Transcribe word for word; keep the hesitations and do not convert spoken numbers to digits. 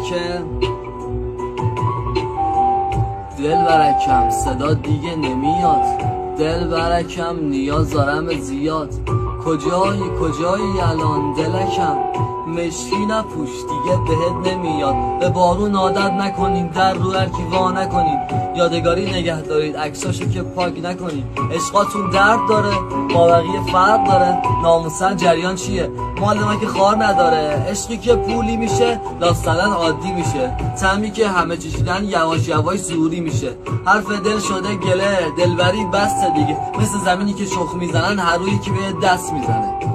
که دل برکم صدا دیگه نمیاد، دل برکم نیاز دارم زیاد. کجایی کجایی الان دلکم، مشکی نپوش دیگه بهت نمیاد. به بارون عادت نکنین، در رو هرکی وا نکنین، یادگاری نگه دارید عکساشو که پاک نکنین. عشقاتون درد داره با بقیه فرق داره، ناموسن جریان چیه مال ما که خار نداره. عشقی که پولی میشه لاستدن عادی میشه، تمی که همه چشیدن یواش یواش زوری میشه. حرف دل شده گله، دلبری بسته دیگه، مثل زمینی که شخ میزنن هر روی که به دست میزنه.